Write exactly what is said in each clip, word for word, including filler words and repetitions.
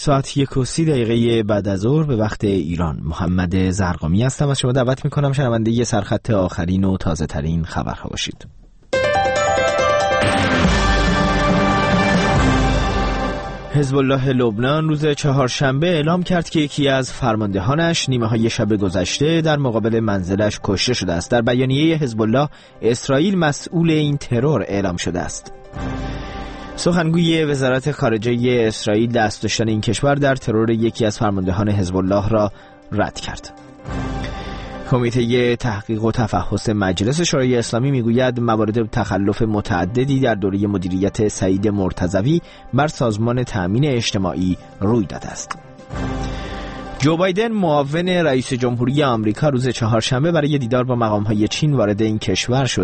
ساعت یک و سی دقیقه بعد از ظهر به وقت ایران. محمد زرقامی هستم. از شما دعوت میکنم شنونده سرخط آخرین و تازه ترین خبرها باشید. حزب الله لبنان روز چهارشنبه اعلام کرد که یکی از فرماندهانش نیمه های شب گذشته در مقابل منزلش کشته شده است. در بیانیه حزب الله، اسرائیل مسئول این ترور اعلام شده است. سخنگوی وزارت خارجه اسرائیل دست داشتن این کشور در ترور یکی از فرماندهان حزب الله را رد کرد. کمیته تحقیق و تفحص مجلس شورای اسلامی میگوید موارد تخلف متعددی در دوره مدیریت سعید مرتضوی بر سازمان تأمین اجتماعی روی داده است. جو بایدن معاون رئیس جمهوری آمریکا روز چهارشنبه برای دیدار با مقام‌های چین وارد این کشور شد.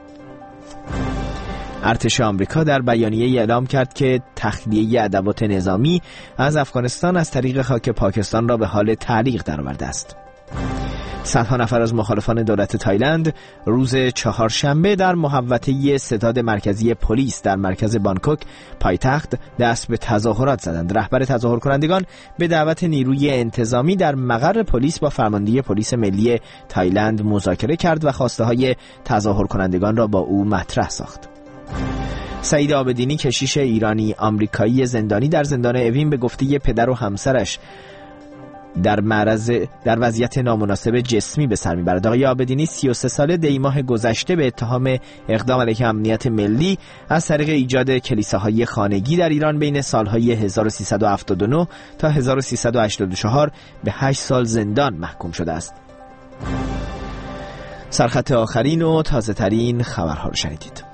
ارتش آمریکا در بیانیه اعلام کرد که تخلیه ادوات نظامی از افغانستان از طریق خاک پاکستان را به حال تعلیق درآورده است. صدها نفر از مخالفان دولت تایلند روز چهارشنبه در محوطه ستاد مرکزی پلیس در مرکز بانکوک پایتخت دست به تظاهرات زدند. رهبر تظاهر کنندگان به دعوت نیروی انتظامی در مقر پلیس با فرمانده پلیس ملی تایلند مذاکره کرد و خواسته های تظاهر کنندگان را با او مطرح ساخت. سعید عابدینی، کشیش ایرانی آمریکایی زندانی در زندان اوین، به گفته پدر و همسرش در معرض در وضعیت نامناسب جسمی به سر میبرد. آقای عابدینی سی و سه ساله دی ماه گذشته به اتهام اقدام علیه امنیت ملی از طریق ایجاد کلیساهای خانگی در ایران بین سالهای هزار و سیصد و هفتاد و نه تا هزار و سیصد و هشتاد و چهار به هشت سال زندان محکوم شده است. سرخط آخرین و تازه ترین خبرها رو شنیدید.